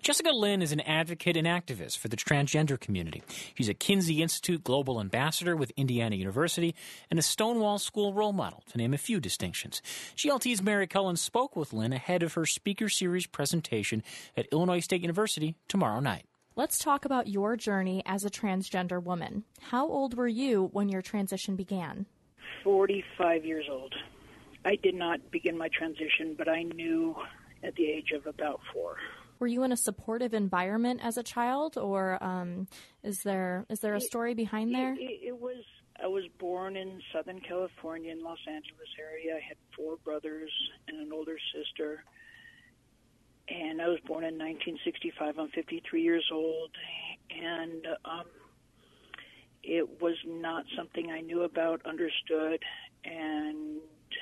Jessica Lynn is an advocate and activist for the transgender community. She's a Kinsey Institute Global Ambassador with Indiana University and a Stonewall School role model, to name a few distinctions. GLT's Mary Cullen spoke with Lynn ahead of her Speaker Series presentation at Illinois State University tomorrow night. Let's talk about your journey as a transgender woman. How old were you when your transition began? 45 years old. I did not begin my transition, but I knew at the age of about 4. Were you in a supportive environment as a child, or is there a story behind there? I was born in Southern California, in Los Angeles area. I had 4 brothers and an older sister. And I was born in 1965. I'm 53 years old. And it was not something I knew about, understood, and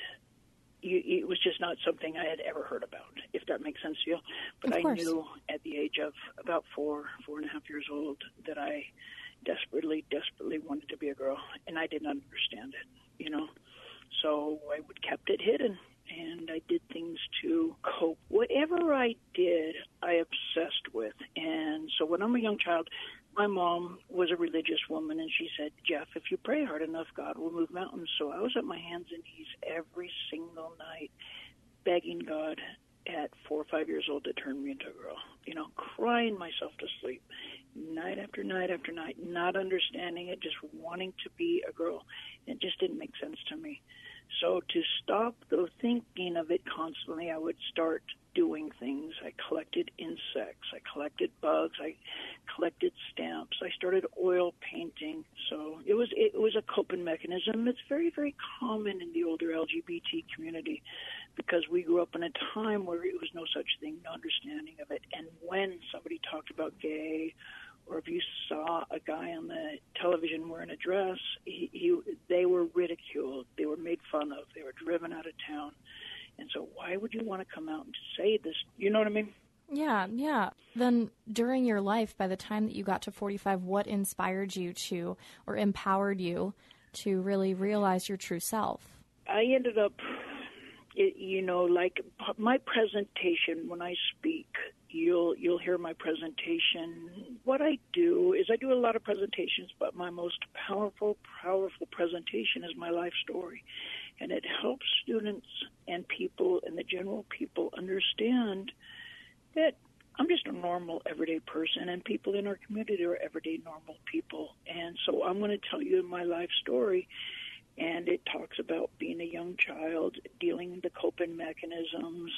it was just not something I had ever heard about, if that makes sense to you. But I knew at the age of about 4.5 years old, that I desperately wanted to be a girl, and I did not understand it, So I kept it hidden, and I did things to cope. Whatever I did, I obsessed with. And so when I'm a young child, my mom was a religious woman, and she said, Jeff, if you pray hard enough, God will move mountains. So I was on my hands and knees every single night begging God at 4 or 5 years old to turn me into a girl, crying myself to sleep night after night after night, not understanding it, just wanting to be a girl. It just didn't make sense to me. So to stop the thinking of it constantly, I would start doing things. I collected insects. I collected bugs. I collected stamps. I started oil painting. So it was a coping mechanism. It's very, very common in the older LGBT community because we grew up in a time where it was no such thing, no understanding of it. And when somebody talked about gay, or if you saw a guy on the television wearing a dress, they were ridiculed. They were made fun of. They were driven out of town. And so why would you want to come out and say this? You know what I mean? Yeah. Then during your life, by the time that you got to 45, what inspired you to, or empowered you to really realize your true self? I ended up, like my presentation when I speak, you'll hear my presentation. What I do is I do a lot of presentations, but my most powerful presentation is my life story. And it helps students and people and the general people understand that I'm just a normal, everyday person, and people in our community are everyday, normal people. And so I'm going to tell you my life story, and it talks about being a young child, dealing with the coping mechanisms,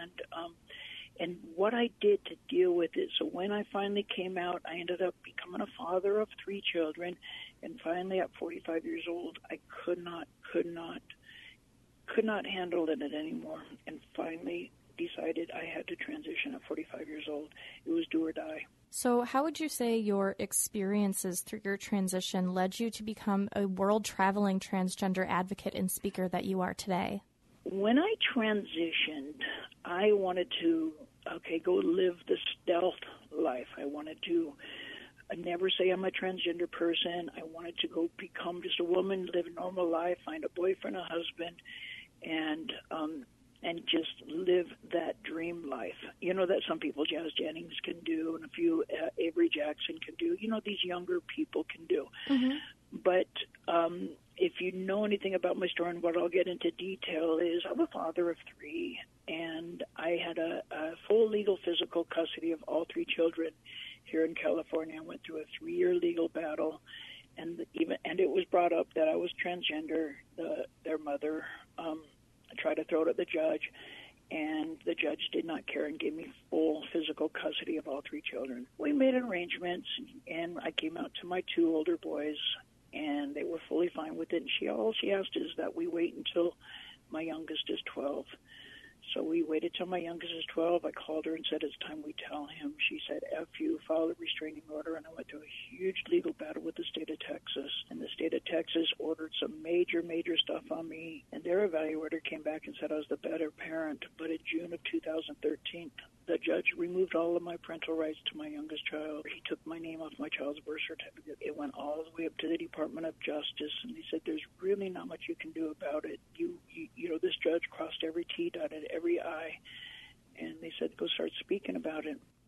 and what I did to deal with it. So when I finally came out, I ended up becoming a father of 3 children, and finally at 45 years old, I could not handle it anymore, and finally decided I had to transition at 45 years old. It was do or die. So how would you say your experiences through your transition led you to become a world-traveling transgender advocate and speaker that you are today? When I transitioned, I wanted to, go live the stealth life. I wanted to never say I'm a transgender person. I wanted to go become just a woman, live a normal life, find a boyfriend, a husband, and just live that dream life. That some people, Jazz Jennings can do, and a few Avery Jackson can do. These younger people can do. Mm-hmm. But if you know anything about my story, and what I'll get into detail is I'm a father of 3, and I had a full legal physical custody of all 3 children here in California. I went through a 3-year legal battle, and it was brought up that I was transgender. Their mother tried to throw it at the judge, and the judge did not care and gave me full physical custody of all 3 children. We made arrangements, and I came out to my 2 older boys, and they were fully fine with it. And all she asked is that we wait until my youngest is 12. So we waited till my youngest is 12. I called her and said, it's time we tell him. She said, F you, file a restraining order. And I went through a huge legal battle with the state of Texas. And the state of Texas ordered some major stuff on me. And their evaluator came back and said I was the better parent. But in June of 2013, the judge removed all of my parental rights to my youngest child. He took my name off my child's birth certificate. It went all the way up to the Department of Justice, and he said, there's really not much you can do about it. This judge crossed every T, dotted every I, and they said, go start speaking about it.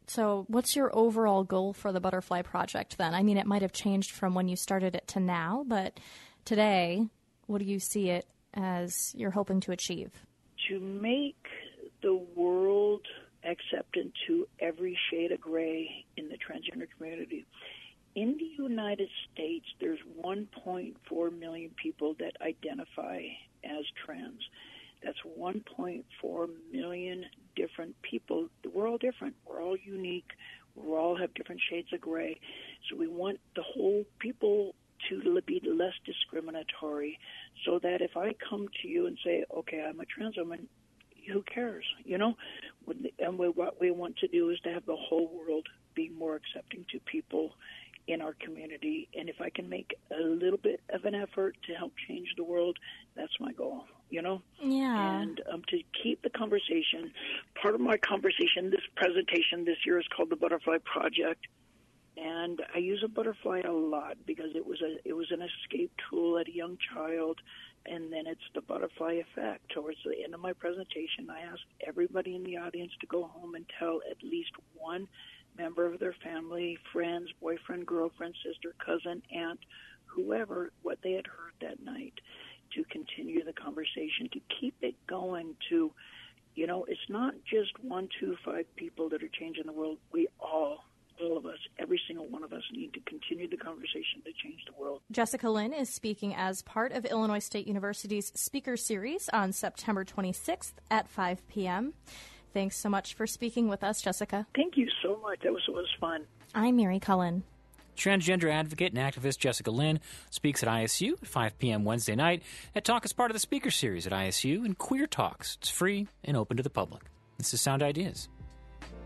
So what's your overall goal for the Butterfly Project then? I mean, it might have changed from when you started it to now, but today, what do you see it as you're hoping to achieve? To make the world acceptant to every shade of gray in the transgender community. In the United States, there's 1.4 million people that identify as trans. That's 1.4 million different people. We're all different. We're all unique. We all have different shades of gray. So we want the whole people to be less discriminatory, so that if I come to you and say, okay, I'm a trans woman, who cares, And what we want to do is to have the whole world be more accepting to people in our community. And if I can make a little bit of an effort to help change the world, that's my goal, Yeah. And to keep the conversation, part of my conversation, this presentation this year is called the Butterfly Project. And I use a butterfly a lot because it was an escape tool at a young child, and then it's the butterfly effect. Towards the end of my presentation, I asked everybody in the audience to go home and tell at least one member of their family, friends, boyfriend, girlfriend, sister, cousin, aunt, whoever, what they had heard that night, to continue the conversation, to keep it going to, it's not just 1, 2, 5 people that are changing the world. We all of us, every single one of us, need to continue the conversation to change the world. Jessica Lynn is speaking as part of Illinois State University's Speaker Series on September 26th at 5 p.m. Thanks so much for speaking with us, Jessica. Thank you so much. That was fun. I'm Mary Cullen. Transgender advocate and activist Jessica Lynn speaks at ISU at 5 p.m. Wednesday night. That talk is part of the Speaker Series at ISU and Queer Talks. It's free and open to the public. This is Sound Ideas.